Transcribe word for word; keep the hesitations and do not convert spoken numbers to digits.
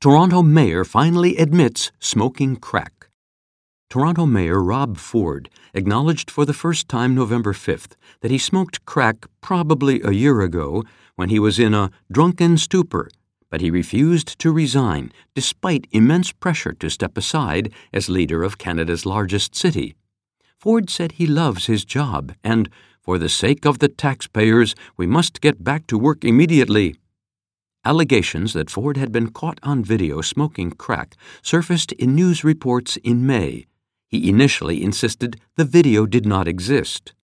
Toronto mayor finally admits smoking crack. Toronto Mayor Rob Ford acknowledged for the first time November fifth that he smoked crack probably a year ago when he was in a drunken stupor, but he refused to resign despite immense pressure to step aside as leader of Canada's largest city. Ford said he loves his job and, for the sake of the taxpayers, we must get back to work immediately. Allegations that Ford had been caught on video smoking crack surfaced in news reports in May. He initially insisted the video did not exist.